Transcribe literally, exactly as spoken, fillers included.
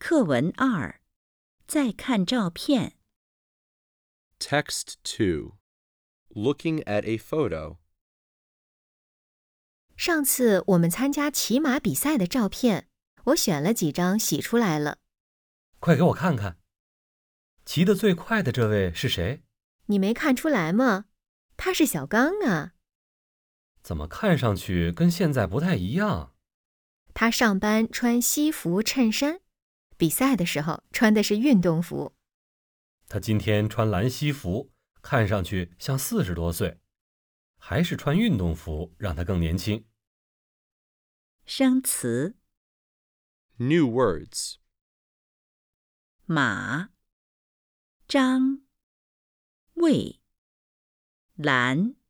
课文二，再看照片。 Text two. Looking at a photo. 上次我们参加骑马比赛的照片，我选了几张洗出来了。 快给我看看，骑得最快的这位是谁？ 你没看出来吗？他是小刚啊。 怎么看上去跟现在不太一样？ 他上班穿西服衬衫，比赛的时候穿的是运动服。 他今天穿蓝西服，看上去像四十多岁，还是穿运动服让他更年轻。 生词 New words. 马、张、蔚、蓝。